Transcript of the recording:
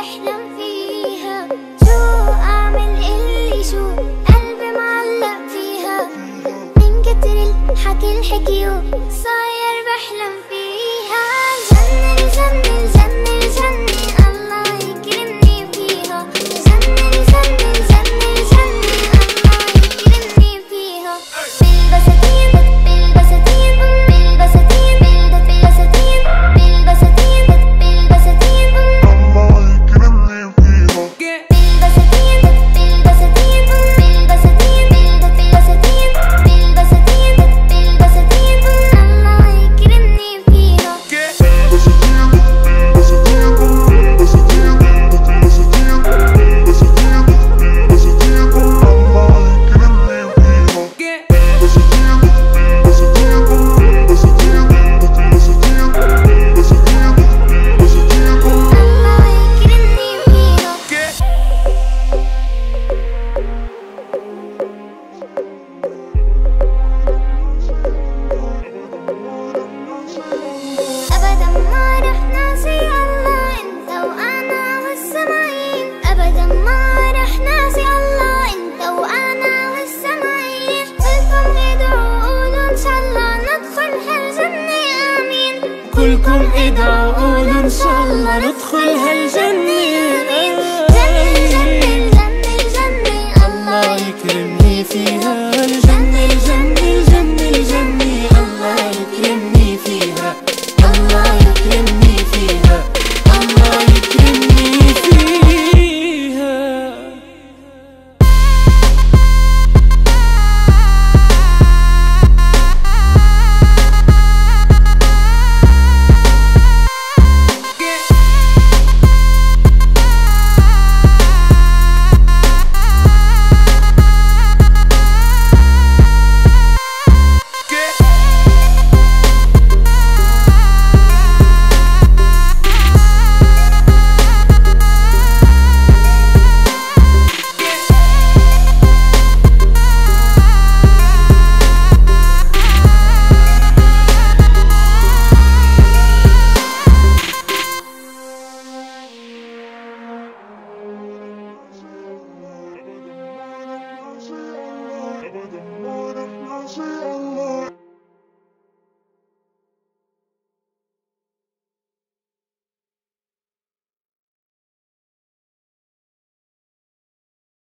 بحلم فيها. شو أعمل اللي شو قلبي معلق فيها، من كتر الحكي الحكيو صاير بحلم فيها. الجنة الجنة الجنة الجنة الله يكرمني فيها. الجنة الجنة الجنة الجنة الله يكرمني فيها. بالبساتين بالبساتين بالبساتين بالبساتين بالبساتين بالبساتين الله يكرمني فيها. بالبساتين بالبساتين بالبساتين بالبساتين بالبساتين بالبساتين الله يكرمني فيها. أبدا ما رح ناسي الله أنت وأنا والسماعين. أبدا ما رح ناسي الله أنت وأنا والسماعين. كلكم ادعوا قولوا إن شاء الله ندخل هالجنة آمين. كلكم ادعوا قولوا إن شاء الله ندخل هالجنة.